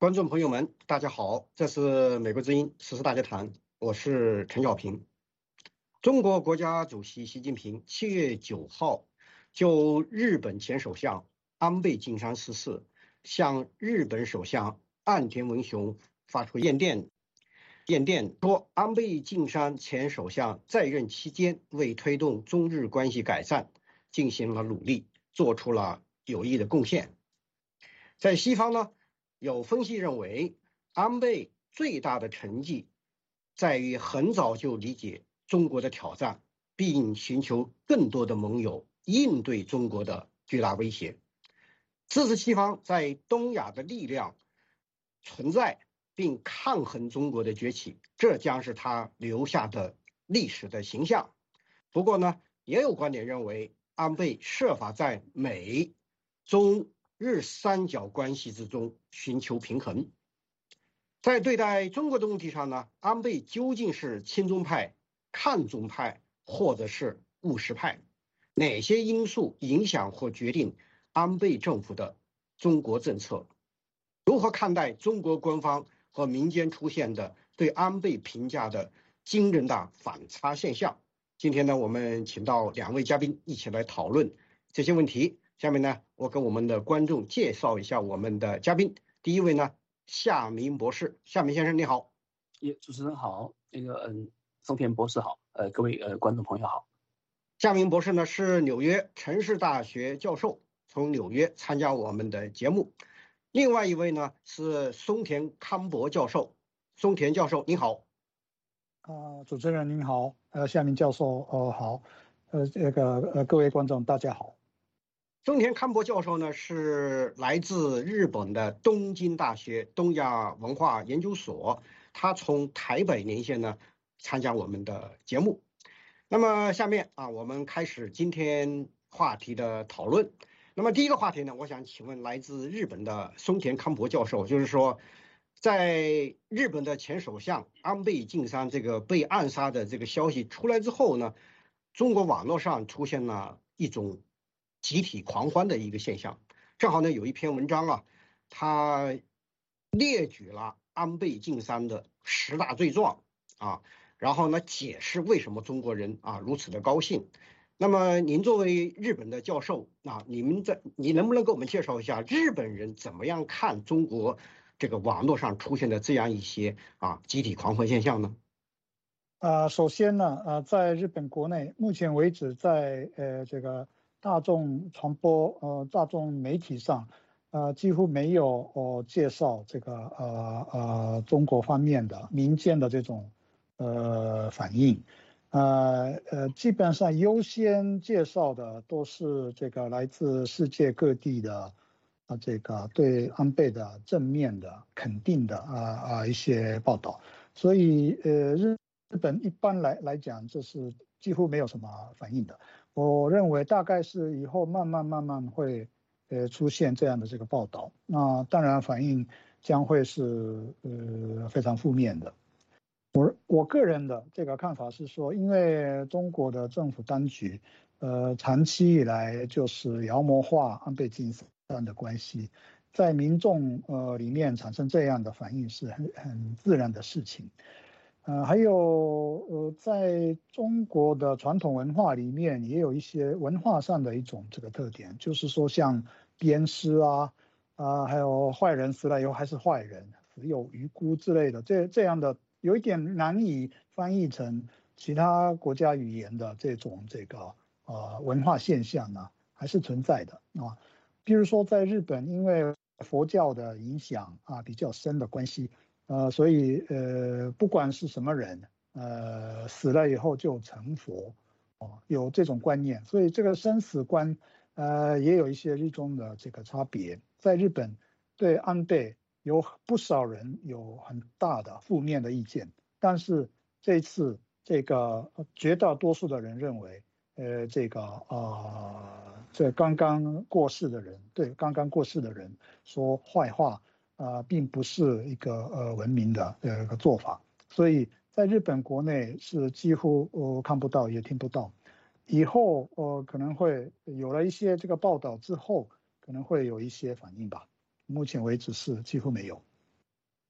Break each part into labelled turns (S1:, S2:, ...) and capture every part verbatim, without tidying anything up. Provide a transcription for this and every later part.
S1: 观众朋友们，大家好，这是美国之音时事大家谈，我是陈小平。中国国家主席习近平七月九号就日本前首相安倍晋三逝世，向日本首相岸田文雄发出唁电。唁电说，安倍晋三前首相在任期间为推动中日关系改善进行了努力，做出了有益的贡献。在西方呢，有分析认为，安倍最大的成绩在于很早就理解中国的挑战，并寻求更多的盟友应对中国的巨大威胁，支持西方在东亚的力量存在，并抗衡中国的崛起，这将是他留下的历史的形象。不过呢，也有观点认为，安倍设法在美中日三角关系之中寻求平衡。在对待中国的问题上呢，安倍究竟是亲中派、抗中派，或者是务实派？哪些因素影响或决定安倍政府的中国政策？如何看待中国官方和民间出现的对安倍评价的惊人的反差现象？今天呢，我们请到两位嘉宾一起来讨论这些问题。下面呢，我跟我们的观众介绍一下我们的嘉宾。第一位呢，夏明博士。夏明先生，你好。
S2: 也主持人好，那个嗯，松田博士好，呃，各位呃观众朋友好。
S1: 夏明博士呢是纽约城市大学教授，从纽约参加我们的节目。另外一位呢是松田康博教授。松田教授，你好。
S3: 啊、呃，主持人您好，呃，夏明教授，呃，好，呃，这个呃各位观众大家好。
S1: 松田康博教授呢是来自日本的东京大学东亚文化研究所，他从台北连线呢参加我们的节目。那么下面啊，我们开始今天话题的讨论。那么第一个话题呢，我想请问来自日本的松田康博教授，就是说，在日本的前首相安倍晋三这个被暗杀的这个消息出来之后呢，中国网络上出现了一种集体狂欢的一个现象。正好呢，有一篇文章啊，他列举了安倍晋三的十大罪状啊。然后呢，解释为什么中国人啊如此的高兴。那么您作为日本的教授啊，你们在你能不能给我们介绍一下日本人怎么样看中国这个网络上出现的这样一些啊集体狂欢现象呢？
S3: 啊、呃，首先呢，呃，在日本国内，目前为止在呃这个大众传播呃大众媒体上，呃几乎没有哦、呃、介绍这个呃呃中国方面的民间的这种呃反应。呃呃，基本上优先介绍的都是这个来自世界各地的啊，这个对安倍的正面的肯定的啊啊一些报道，所以呃日日本一般来来讲，这是几乎没有什么反应的。我认为大概是以后慢慢慢慢会呃出现这样的这个报道，那当然反应将会是呃非常负面的。我我个人的这个看法是说，因为中国的政府当局，呃，长期以来就是妖魔化安倍晋三的关系，在民众呃里面产生这样的反应是很很自然的事情。呃，还有呃，在中国的传统文化里面，也有一些文化上的一种这个特点，就是说像鞭尸啊啊、还有坏人死了以后还是坏人，死有余辜之类的，这这样的。有一点难以翻译成其他国家语言的这种这个呃文化现象呢，还是存在的啊。比如说在日本，因为佛教的影响啊比较深的关系，呃，所以呃不管是什么人，呃死了以后就成佛，哦，有这种观念，所以这个生死观呃也有一些日中的这个差别。在日本对安倍。有不少人有很大的负面的意见，但是这次这个绝大多数的人认为，呃，这个啊、呃，这刚刚过世的人对刚刚过世的人说坏话啊、呃，并不是一个呃文明的呃一个做法，所以在日本国内是几乎呃看不到也听不到，以后呃可能会有了一些这个报道之后，可能会有一些反应吧。目前为止是几乎没有。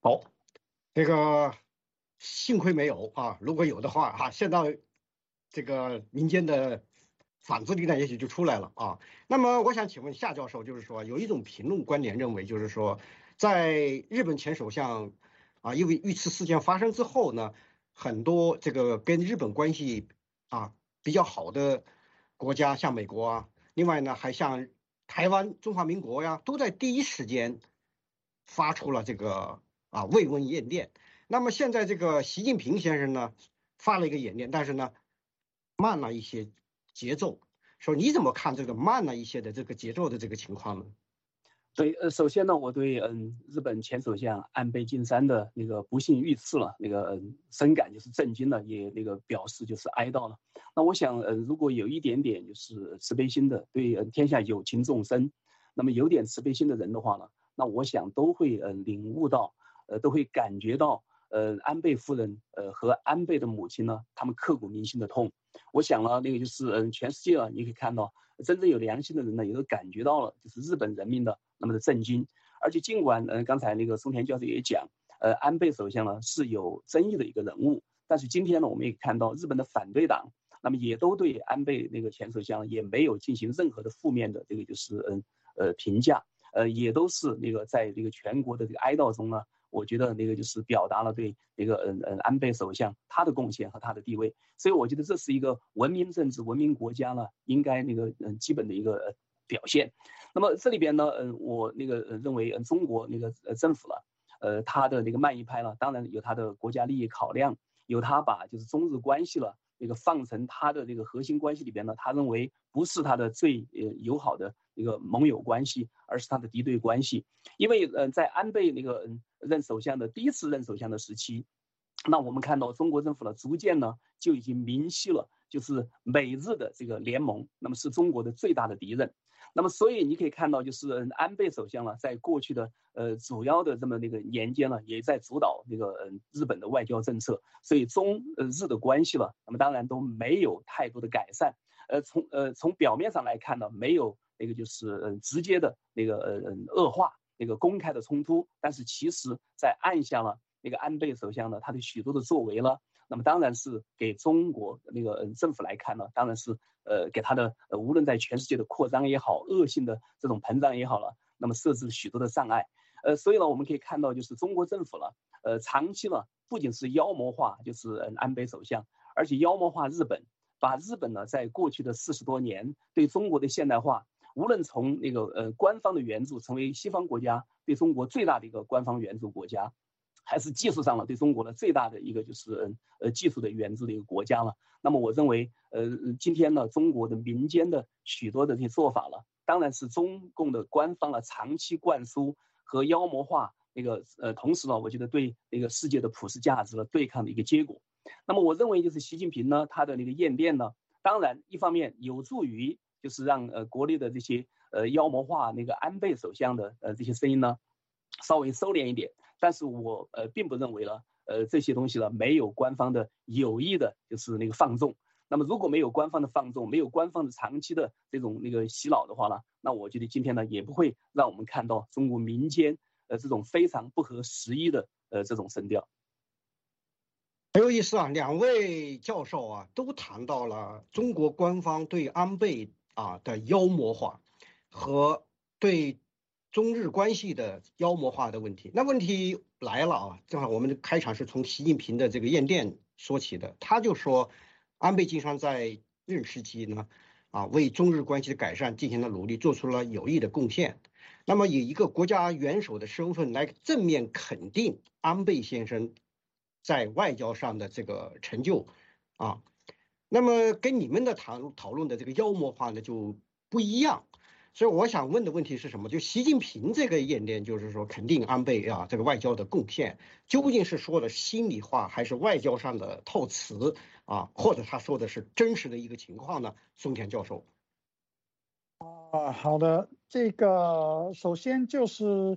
S1: 好，这个幸亏没有啊，如果有的话啊，现在这个民间的反制力量也许就出来了啊。那么我想请问夏教授，就是说有一种评论观点认为，就是说在日本前首相啊，因为遇刺事件发生之后呢，很多这个跟日本关系啊比较好的国家，像美国啊，另外呢还像台湾、中华民国呀，都在第一时间发出了这个啊慰问唁电。那么现在这个习近平先生呢发了一个唁电，但是呢慢了一些节奏。说你怎么看这个慢了一些的这个节奏的这个情况呢？
S2: 对，呃，首先呢，我对嗯日本前首相安倍晋三的那个不幸遇刺了，那个嗯深感就是震惊了，也那个表示就是哀悼了。那我想，呃，如果有一点点就是慈悲心的，对呃天下有情众生，那么有点慈悲心的人的话呢，那我想都会呃领悟到，呃都会感觉到，呃安倍夫人呃和安倍的母亲呢，他们刻骨铭心的痛。我想呢，那个就是嗯全世界啊，你可以看到真正有良心的人呢，也都感觉到了，就是日本人民的那么的震惊。而且尽管嗯、呃、刚才那个松田教授也讲，呃安倍首相呢是有争议的一个人物，但是今天呢我们也看到日本的反对党，那么也都对安倍那个前首相也没有进行任何的负面的这个就是嗯呃评价，呃也都是那个在这个全国的这个哀悼中呢。我觉得那个就是表达了对那个嗯嗯安倍首相他的贡献和他的地位，所以我觉得这是一个文明政治、文明国家呢应该那个嗯基本的一个表现。那么这里边呢，嗯我那个认为嗯中国那个呃政府了，呃他的那个慢一拍呢，当然有他的国家利益考量，有他把就是中日关系了那个放成他的这个核心关系里边呢，他认为不是他的最呃友好的一个盟友关系，而是他的敌对关系。因为呃在安倍那个嗯任首相的第一次任首相的时期，那我们看到中国政府呢逐渐呢就已经明晰了，就是美日的这个联盟，那么是中国的最大的敌人。那么所以你可以看到，就是安倍首相呢，在过去的呃主要的这么那个年间呢，也在主导那个呃日本的外交政策，所以中呃日的关系了，那么当然都没有太多的改善。呃从呃从表面上来看呢，没有那个就是呃直接的那个呃恶化，那个公开的冲突，但是其实在暗下了那个安倍首相呢，他的许多的作为呢，那么当然是给中国那个政府来看呢，当然是呃给他的呃无论在全世界的扩张也好，恶性的这种膨胀也好了，那么设置许多的障碍。呃，所以呢，我们可以看到，就是中国政府了，呃，长期呢不仅是妖魔化，就是呃安倍首相，而且妖魔化日本，把日本呢在过去的四十多年对中国的现代化，无论从那个呃官方的援助，成为西方国家对中国最大的一个官方援助国家，还是技术上了对中国的最大的一个就是呃技术的援助的一个国家了。那么我认为，呃，今天呢，中国的民间的许多的这些做法了，当然是中共的官方了长期灌输和妖魔化那个呃，同时呢，我觉得对那个世界的普世价值的对抗的一个结果。那么我认为就是习近平呢，他的那个唁电呢，当然一方面有助于就是让呃国内的这些呃妖魔化那个安倍首相的呃这些声音呢稍微收敛一点。但是我呃并不认为呢，呃这些东西呢没有官方的有意的，就是那个放纵。那么如果没有官方的放纵，没有官方的长期的这种那个洗脑的话呢，那我觉得今天呢也不会让我们看到中国民间呃这种非常不合时宜的呃这种声调。
S1: 很有意思啊，两位教授啊都谈到了中国官方对安倍啊的妖魔化和对中日关系的妖魔化的问题。那问题来了啊，正好我们的开场是从习近平的这个唁电说起的，他就说安倍晋三在任时期呢，啊为中日关系的改善进行了努力，做出了有益的贡献。那么以一个国家元首的身份来正面肯定安倍先生在外交上的这个成就啊，那么跟你们的讨讨论的这个妖魔化呢就不一样。所以我想问的问题是什么？就习近平这个唁电，就是说肯定安倍啊这个外交的贡献，究竟是说的心里话，还是外交上的套词啊？或者他说的是真实的一个情况呢？松田教授。
S3: 啊，好的，这个首先就是，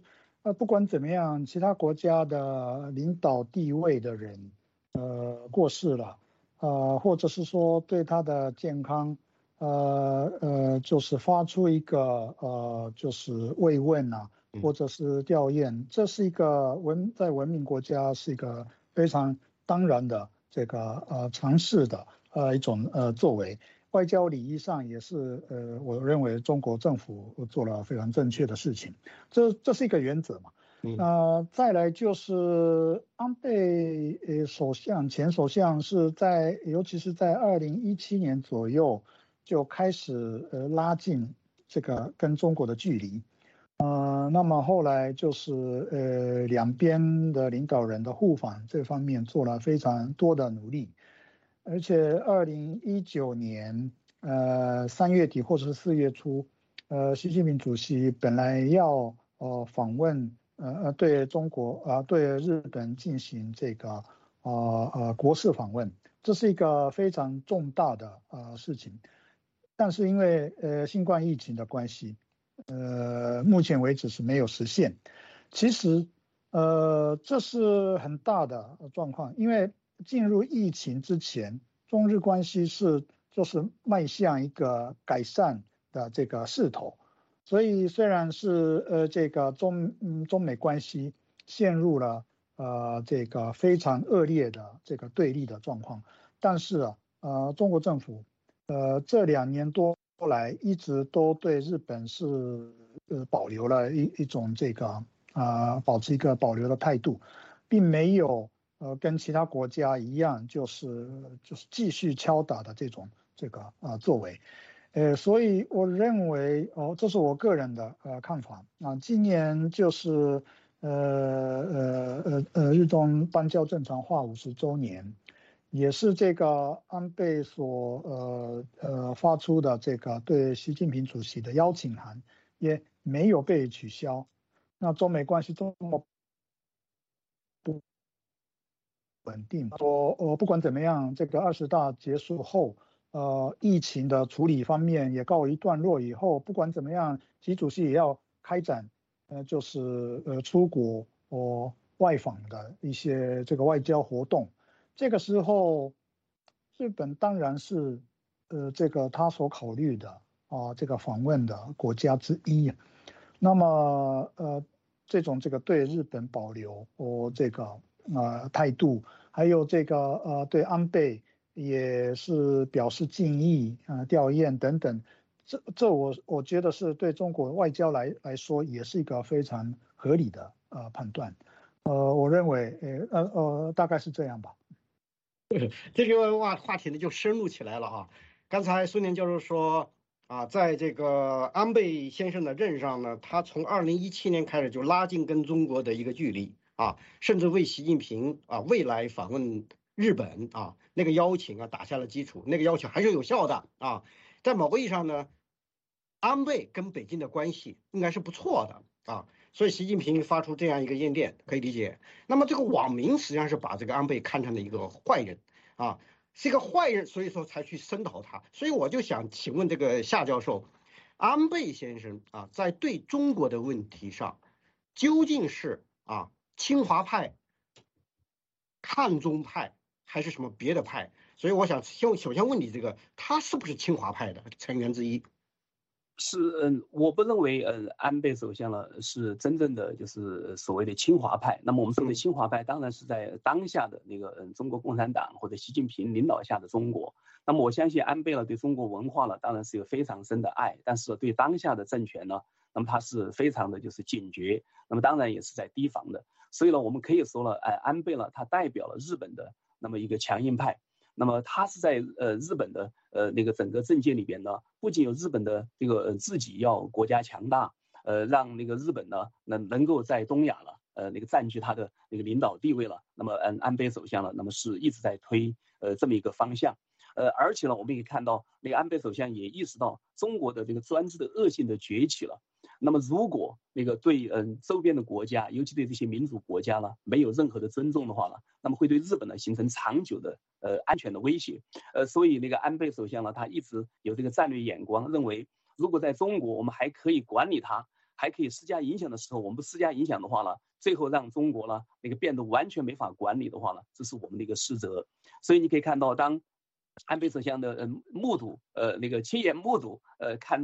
S3: 呃，不管怎么样，其他国家的领导地位的人，呃，过世了，呃，或者是说对他的健康，呃呃，就是发出一个呃，就是慰问啊， 或者是吊唁，这是一个文在文明国家是一个非常当然的这个呃尝试的呃一种呃作为。外交礼仪上也是呃，我认为中国政府做了非常正确的事情，这这是一个原则嘛。呃，再来就是安倍呃首相前首相是在，尤其是在二零一七年左右就开始呃拉近这个跟中国的距离。呃，那么后来就是呃两边的领导人的互访这方面做了非常多的努力。而且二零一九年呃三月底或者是四月初，呃习近平主席本来要呃访问呃呃对中国啊、呃、对日本进行这个呃呃国事访问，这是一个非常重大的呃事情，但是因为呃新冠疫情的关系，呃目前为止是没有实现。其实呃这是很大的状况，因为进入疫情之前，中日关系是就是迈向一个改善的这个势头，所以虽然是呃这个中嗯中美关系陷入了呃这个非常恶劣的这个对立的状况，但是啊呃中国政府呃这两年多来一直都对日本是呃保留了一一种这个啊、呃、保持一个保留的态度，并没有呃跟其他国家一样就是就是继续敲打的这种这个啊、呃、作为。呃，所以我认为，哦，这是我个人的呃看法啊。今年就是呃呃呃呃日中邦交正常化五十周年，也是这个安倍所呃呃发出的这个对习近平主席的邀请函也没有被取消。那中美关系这么不稳定，说呃不管怎么样，这个二十大结束后。呃，疫情的处理方面也告一段落以后，不管怎么样，习主席也要开展，呃，就是呃出国或外访的一些这个外交活动。这个时候，日本当然是呃这个他所考虑的啊、呃、这个访问的国家之一。那么呃这种这个对日本保留或这个呃态度，还有这个呃对安倍。也是表示敬意啊、呃、吊唁等等，这这我我觉得是对中国外交来来说也是一个非常合理的呃判断，呃我认为呃呃呃大概是这样吧。
S1: 这个话话题呢就深入起来了啊。刚才苏年教授说啊，在这个安倍先生的任上呢，他从二零一七年开始就拉近跟中国的一个距离啊，甚至为习近平啊未来访问日本啊那个邀请啊打下了基础，那个要求还是有效的啊。在某个意义上呢，安倍跟北京的关系应该是不错的啊，所以习近平发出这样一个唁电可以理解。那么这个网民实际上是把这个安倍看成了一个坏人啊，是一个坏人，所以说才去声讨他。所以我就想请问这个夏教授，安倍先生啊，在对中国的问题上，究竟是啊清华派、看中派还是什么别的派？所以我想先首先问你这个，他是不是清华派的成员之一？
S2: 是，嗯，我不认为，嗯，安倍首相呢是真正的就是所谓的清华派。那么我们说的清华派，当然是在当下的那个，嗯，中国共产党或者习近平领导下的中国。那么我相信安倍呢对中国文化呢当然是有非常深的爱，但是对当下的政权呢，那么他是非常的就是警觉，那么当然也是在提防的。所以呢，我们可以说了，哎，安倍呢他代表了日本的那么一个强硬派。那么他是在呃日本的呃那个整个政界里边呢，不仅有日本的这个、呃、自己要国家强大，呃让那个日本呢能能够在东亚了呃那个占据他的那个领导地位了。那么嗯安倍首相呢，那么是一直在推呃这么一个方向。呃，而且呢，我们也看到那个安倍首相也意识到中国的这个专制的恶性的崛起了。那么，如果那个对嗯周边的国家，尤其对这些民主国家呢，没有任何的尊重的话呢，那么会对日本呢形成长久的呃安全的威胁。呃，所以那个安倍首相呢，他一直有这个战略眼光，认为如果在中国我们还可以管理它，还可以施加影响的时候，我们不施加影响的话呢，最后让中国呢那个变得完全没法管理的话呢，这是我们的一个失责。所以你可以看到，当安倍首相的呃目睹呃那个亲眼目睹呃看到。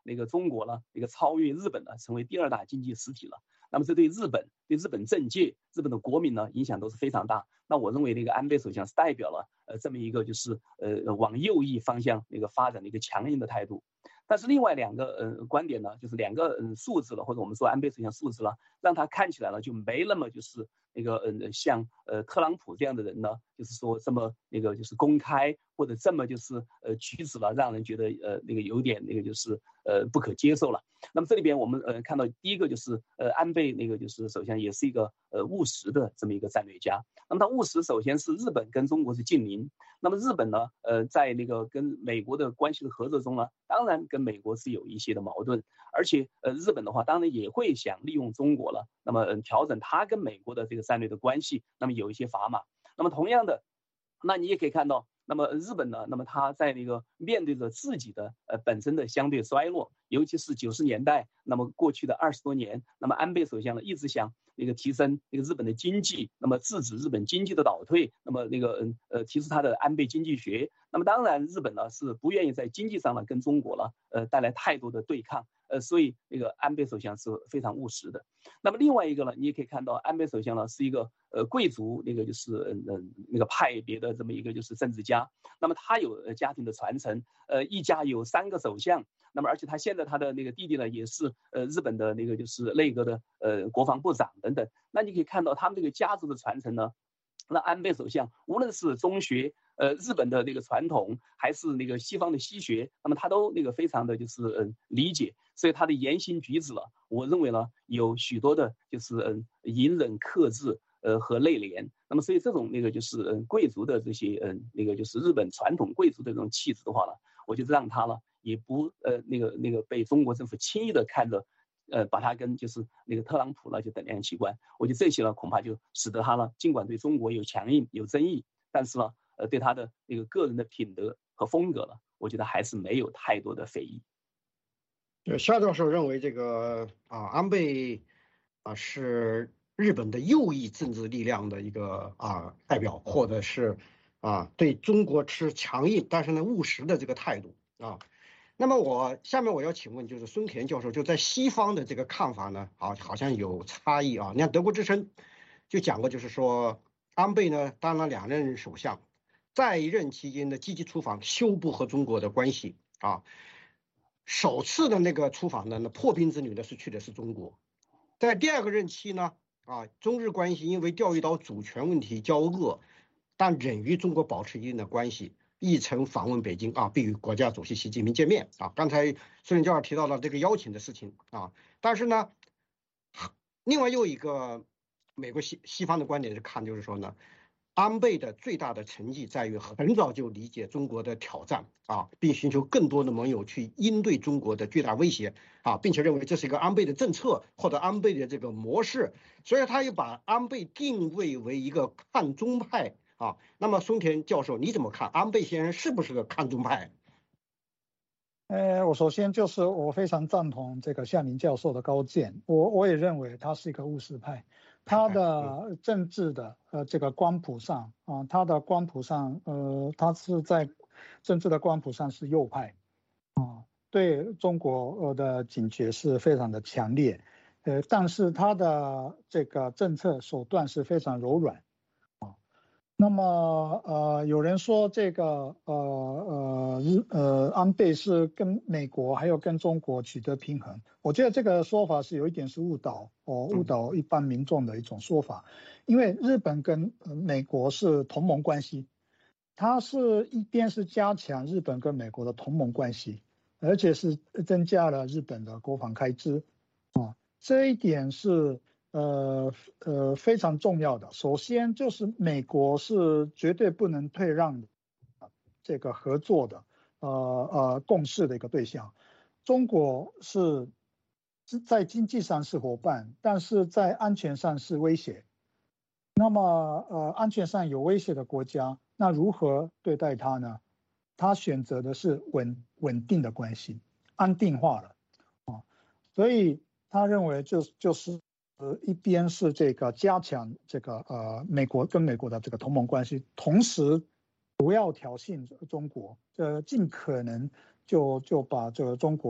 S2: 那个中国呢，那个超越日本呢，成为第二大经济实体了。那么这对日本、对日本政界、日本的国民呢，影响都是非常大。那我认为那个安倍首相是代表了呃这么一个就是呃往右翼方向那个发展的一个强硬的态度。但是另外两个呃观点呢，就是两个嗯数字了，或者我们说安倍首相数字了，让他看起来呢就没那么就是那个嗯像呃特朗普这样的人呢，就是说这么那个就是公开或者这么就是呃举止了，让人觉得呃那个有点那个就是呃不可接受了。那么这里边我们呃看到第一个就是呃安倍那个就是首相也是一个呃务实的这么一个战略家。那么他务实首先是日本跟中国是近邻，那么日本呢呃在那个跟美国的关系的合作中呢，当然跟美国是有一些的矛盾，而且呃日本的话当然也会想利用中国了，那么嗯调整他跟美国的这个战略的关系，那么有一些砝码。那么同样的，那你也可以看到。那么日本呢？那么它在那个面对着自己的呃本身的相对衰落，尤其是九十年代，那么过去的二十多年，那么安倍首相呢一直想那个提升那个日本的经济，那么制止日本经济的倒退，那么那个嗯呃提出他的安倍经济学。那么当然日本呢是不愿意在经济上呢跟中国呢呃带来太多的对抗，呃所以那个安倍首相是非常务实的。那么另外一个呢，你也可以看到安倍首相呢是一个呃贵族那个就是嗯、呃、那个派别的这么一个就是政治家。那么他有家庭的传承，呃，一家有三个首相，那么而且他现在他的那个弟弟呢，也是呃日本的那个就是内阁的呃国防部长等等。那你可以看到他们这个家族的传承呢，那安倍首相无论是中学，呃日本的那个传统，还是那个西方的西学，那么他都那个非常的就是嗯、呃、理解，所以他的言行举止了，我认为呢有许多的就是嗯、呃、隐忍克制。呃和内敛，那么所以这种那个就是嗯贵族的这些嗯那个就是日本传统贵族的这种气质的话呢，我就让他呢也不呃那个那个被中国政府轻易的看着，呃把他跟就是那个特朗普呢就等量齐观。我觉得这些呢恐怕就使得他呢尽管对中国有强硬有争议，但是呢呃对他的那个个人的品德和风格呢，我觉得还是没有太多的非议。
S1: 对，夏教授认为这个啊安倍啊是日本的右翼政治力量的一个啊代表，或者是啊对中国持强硬但是呢务实的这个态度啊。那么我下面我要请问，就是孙田教授就在西方的这个看法呢，啊好像有差异啊。你看德国之声就讲过，就是说安倍呢当了两任首相，在任期间呢积极出访修补和中国的关系啊。首次的那个出访呢，那破冰之旅呢是去的是中国，在第二个任期呢，啊，中日关系因为钓鱼岛主权问题交恶，但仍与中国保持一定的关系，议程访问北京啊，并与国家主席习近平见面啊。刚才孙林教授提到了这个邀请的事情啊，但是呢，另外又一个美国西西方的观点是看，就是说呢。安倍的最大的成绩在于很早就理解中国的挑战啊，并寻求更多的盟友去应对中国的巨大威胁啊，并且认为这是一个安倍的政策或者安倍的这个模式，所以他又把安倍定位为一个看中派啊。那么松田教授你怎么看安倍先生是不是个看中派？
S3: 呃，我首先就是我非常赞同这个夏明教授的高见，我我也认为他是一个务实派，他的政治的呃这个光谱上啊、呃，他的光谱上呃，他是在政治的光谱上是右派啊、呃，对中国呃的警觉是非常的强烈，呃，但是他的这个政策手段是非常柔软。那么呃，有人说这个呃呃日呃安倍是跟美国还有跟中国取得平衡，我觉得这个说法是有一点是误导哦，误导一般民众的一种说法，因为日本跟美国是同盟关系，它是一边是加强日本跟美国的同盟关系，而且是增加了日本的国防开支啊，这一点是。呃呃，非常重要的。首先就是美国是绝对不能退让的，这个合作的呃呃共识的一个对象。中国是在经济上是伙伴，但是在安全上是威胁。那么呃，安全上有威胁的国家，那如何对待它呢？他选择的是稳稳定的关系，安定化了啊，所以他认为就就是。呃，一边是这个加强这个呃美国跟美国的这个同盟关系，同时不要挑衅中国，呃，尽可能就就把这个中国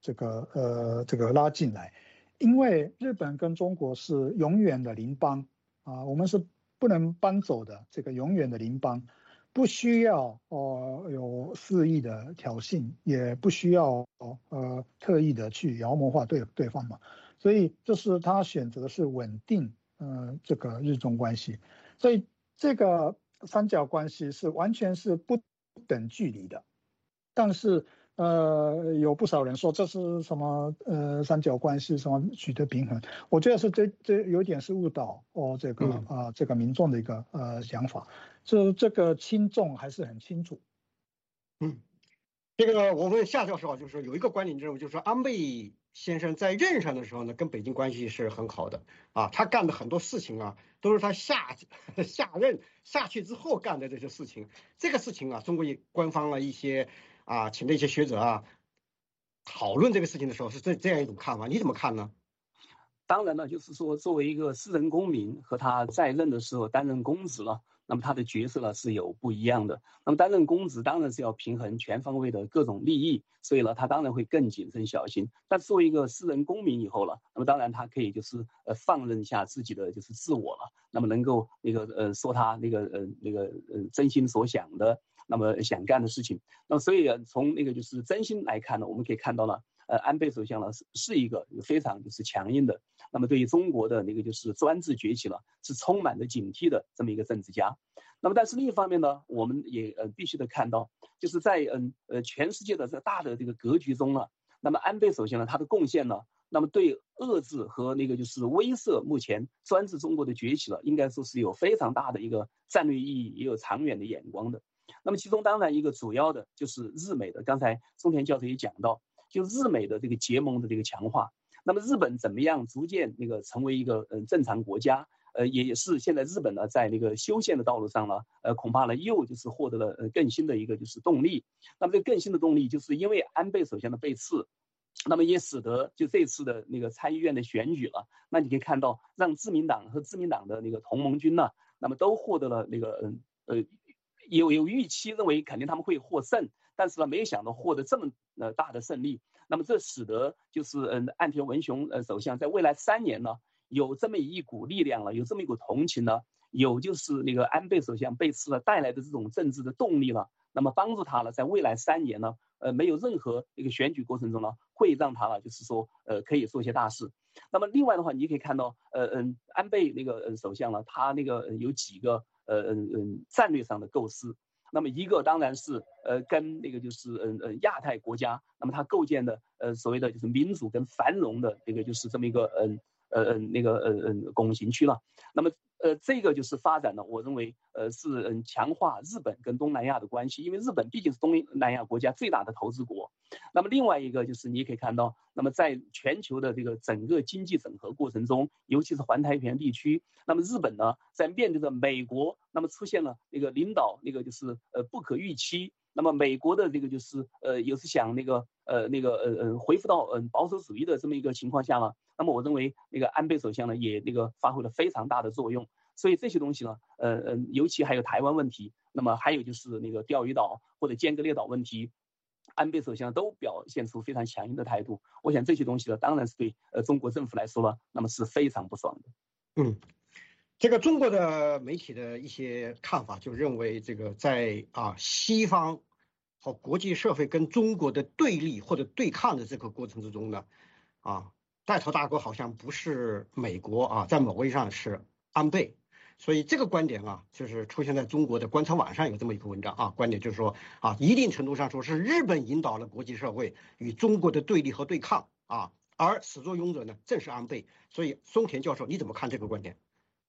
S3: 这个呃这个拉进来，因为日本跟中国是永远的邻邦啊，我们是不能搬走的这个永远的邻邦，不需要哦、呃、有肆意的挑衅，也不需要呃特意的去妖魔化对对方嘛，所以就是他选择的是稳定呃这个日中关系，所以这个三角关系是完全是不等距离的，但是呃有不少人说这是什么呃三角关系什么取得平衡，我觉得是这这有点是误导哦这个啊、呃、这个民众的一个呃想法，就这个轻重还是很清楚。
S1: 嗯，这个我问夏教授啊，就是有一个观点认为，就是说安倍先生在任上的时候呢，跟北京关系是很好的啊，他干的很多事情啊，都是他下下任下去之后干的这些事情。这个事情啊，中国也官方了一些啊，请的一些学者啊讨论这个事情的时候是这这样一种看法，你怎么看呢？
S2: 当然了，就是说作为一个私人公民和他在任的时候担任公职了，那么他的角色呢是有不一样的。那么担任公职当然是要平衡全方位的各种利益，所以呢他当然会更谨慎小心。但作为一个私人公民以后了，那么当然他可以就是呃放任一下自己的就是自我了，那么能够那个呃说他那个呃那个呃真心所想的，那么想干的事情。那么所以从那个就是真心来看呢，我们可以看到了。呃，安倍首相呢是是一个非常就是强硬的，那么对于中国的那个就是专制崛起了是充满着警惕的这么一个政治家。那么但是另一方面呢，我们也呃必须得看到，就是在嗯呃全世界的这个大的这个格局中呢，那么安倍首相呢他的贡献呢，那么对遏制和那个就是威慑目前专制中国的崛起了，应该说是有非常大的一个战略意义，也有长远的眼光的。那么其中当然一个主要的就是日美的，刚才松田教授也讲到。就日美的这个结盟的这个强化，那么日本怎么样逐渐那个成为一个呃正常国家？呃，也是现在日本呢在那个修宪的道路上呢，呃，恐怕呢又就是获得了呃更新的一个就是动力。那么这更新的动力就是因为安倍首相的被刺，那么也使得就这次的那个参议院的选举了，那你可以看到让自民党和自民党的那个同盟军呢，那么都获得了那个嗯呃有有预期认为肯定他们会获胜。但是呢，没有想到获得这么呃大的胜利，那么这使得就是嗯岸田文雄呃首相在未来三年呢有这么一股力量了，有这么一股同情呢，有就是那个安倍首相被刺了带来的这种政治的动力了，那么帮助他了在未来三年呢，呃没有任何一个选举过程中呢会让他了就是说呃可以做一些大事。那么另外的话，你可以看到呃嗯安倍那个呃首相呢，他那个有几个呃嗯嗯战略上的构思。那么一个当然是呃跟那个就是嗯呃亚太国家，那么它构建的呃所谓的就是民主跟繁荣的这个就是这么一个嗯呃呃那个呃呃拱形区了。那么呃这个就是发展呢，我认为呃是嗯强化日本跟东南亚的关系，因为日本毕竟是东南亚国家最大的投资国。那么另外一个就是你也可以看到，那么在全球的这个整个经济整合过程中，尤其是环太平洋地区，那么日本呢在面对着美国，那么出现了那个领导那个就是呃不可预期。那么美国的这个就是呃，有时想那个呃那个呃呃恢复到嗯、呃、保守主义的这么一个情况下呢，那么我认为那个安倍首相呢也那个发挥了非常大的作用。所以这些东西呢，呃呃，尤其还有台湾问题，那么还有就是那个钓鱼岛或者尖阁列岛问题，安倍首相都表现出非常强硬的态度。我想这些东西呢，当然是对呃中国政府来说呢，那么是非常不爽的。
S1: 嗯。这个中国的媒体的一些看法就认为，这个在啊西方和国际社会跟中国的对立或者对抗的这个过程之中呢，啊带头大哥好像不是美国啊，在某位上是安倍，所以这个观点啊，就是出现在中国的观察网上有这么一个文章啊，观点就是说啊，一定程度上说是日本引导了国际社会与中国的对立和对抗啊，而始作俑者呢正是安倍。所以松田教授你怎么看这个观点？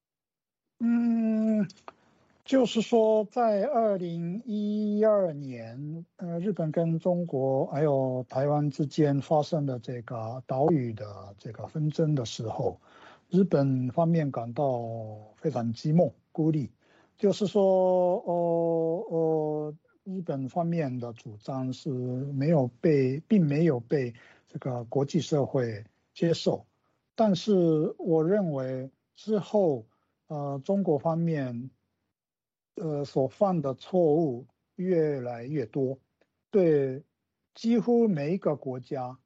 S3: 嗯，就是说，在二零一二年，呃，日本跟中国还有台湾之间发生的这个岛屿的这个纷争的时候，日本方面感到非常寂寞孤立。就是说，哦哦，日本方面的主张是没有被，并没有被这个国际社会接受。但是，我认为之后。呃，中国方面，呃，所犯的错误越来越多，对几乎每一个国家，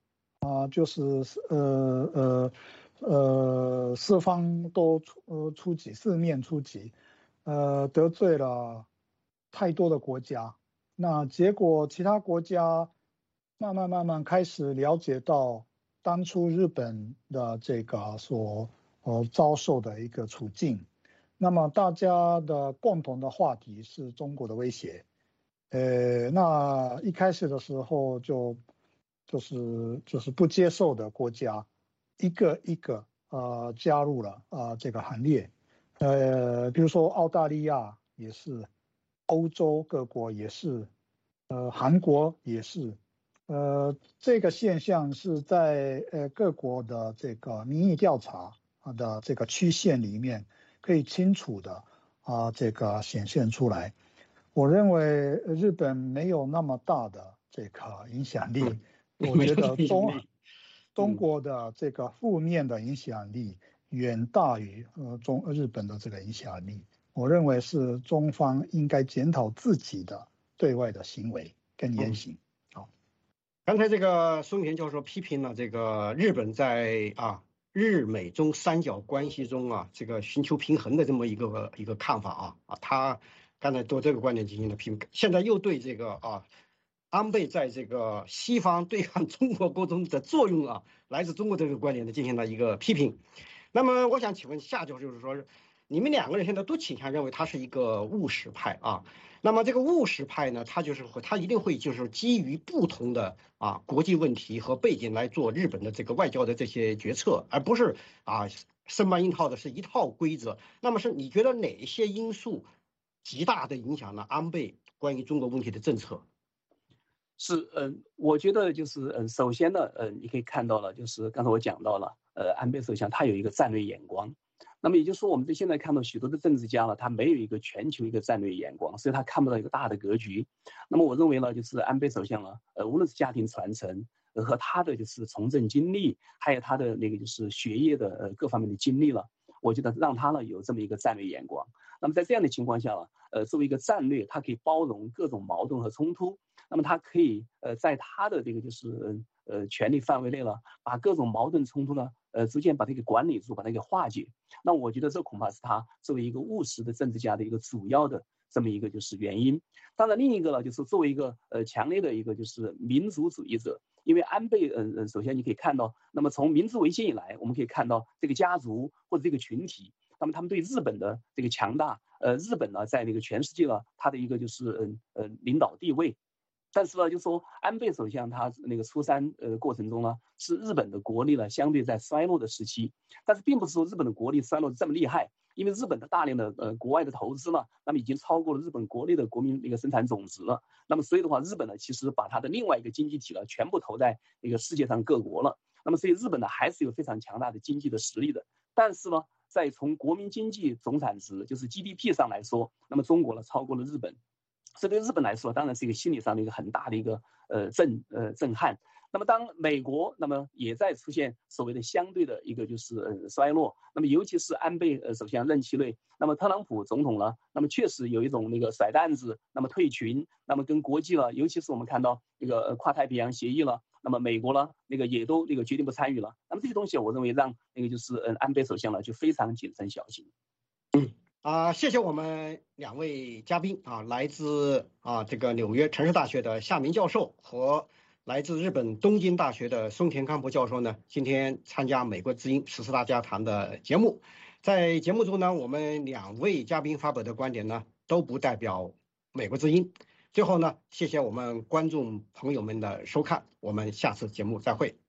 S3: 啊，就是呃呃呃四方都出呃出击，四面出击，呃得罪了太多的国家，那结果其他国家慢慢慢慢开始了解到当初日本的这个所呃遭受的一个处境，那么大家的共同的话题是中国的威胁。呃，那一开始的时候就就是就是不接受的国家，一个一个呃加入了啊、呃、这个行列，呃，比如说澳大利亚也是，欧洲各国也是，呃，韩国也是，呃，这个现象是在呃各国的这个民意调查的这个曲线里面可以清楚的啊、这个显现出来。我认为日本没有那么大的这个影响力，
S1: 嗯、
S3: 我觉得中
S1: 力
S3: 中国的这个负面的影响力远大于呃中日本的这个影响力。我认为是中方应该检讨自己的对外的行为跟言行。好、
S1: 嗯，刚才这个孙权教授批评了这个日本在啊日美中三角关系中啊这个寻求平衡的这么一个一个看法啊啊他。刚才对这个观点进行了批评，现在又对这个啊，安倍在这个西方对抗中国沟通的作用啊，来自中国这个观点呢进行了一个批评。那么我想请问夏教授，就是说，你们两个人现在都倾向认为他是一个务实派啊。那么这个务实派呢，他就是会，他一定会就是基于不同的啊国际问题和背景来做日本的这个外交的这些决策，而不是啊生搬硬套的是一套规则。那么是你觉得哪些因素极大的影响了安倍关于中国问题的政策？
S2: 是，嗯，我觉得就是，嗯，首先呢，嗯，你可以看到了，就是刚才我讲到了，呃，安倍首相他有一个战略眼光，那么也就是说，我们现在看到许多的政治家呢，他没有一个全球一个战略眼光，所以他看不到一个大的格局。那么我认为呢，就是安倍首相呢，呃，无论是家庭传承和他的就是从政经历，还有他的那个就是学业的呃各方面的经历了，我觉得让他呢有这么一个战略眼光。那么在这样的情况下呢，呃，作为一个战略，它可以包容各种矛盾和冲突。那么它可以呃在它的这个就是呃权力范围内了，把各种矛盾冲突呢呃逐渐把它给管理住，把它给化解。那我觉得这恐怕是他作为一个务实的政治家的一个主要的这么一个就是原因。当然另一个呢，就是作为一个呃强烈的一个就是民族主义者。因为安倍，嗯、呃、首先你可以看到，那么从明治维新以来，我们可以看到这个家族或者这个群体，那么他们对日本的这个强大，呃，日本呢在那个全世界呢，它的一个就是嗯 呃, 呃领导地位。但是呢，就说安倍首相他那个出山呃过程中呢，是日本的国力呢相对在衰落的时期，但是并不是说日本的国力衰落这么厉害，因为日本的大量的呃国外的投资呢，那么已经超过了日本国内的国民那个生产总值了。那么所以的话，日本呢其实把它的另外一个经济体呢全部投在那个世界上各国了。那么所以日本呢还是有非常强大的经济的实力的，但是呢，在从国民经济总产值就是 G D P 上来说，那么中国呢超过了日本。这对日本来说当然是一个心理上的一个很大的一个呃震呃震撼。那么当美国那么也在出现所谓的相对的一个就是呃衰落，那么尤其是安倍呃首相任期内，那么特朗普总统呢，那么确实有一种那个甩担子，那么退群，那么跟国际了，尤其是我们看到那个跨太平洋协议了，那么美国呢那个也都那个决定不参与了。那么这些东西我认为让那个就是嗯安倍首相呢就非常谨慎小心。
S1: 嗯。啊、呃，谢谢我们两位嘉宾啊，来自啊这个纽约城市大学的夏明教授和来自日本东京大学的松田康博教授呢，今天参加美国之音时事大家谈的节目。在节目中呢，我们两位嘉宾发表的观点呢，都不代表美国之音。最后呢，谢谢我们观众朋友们的收看，我们下次节目再会。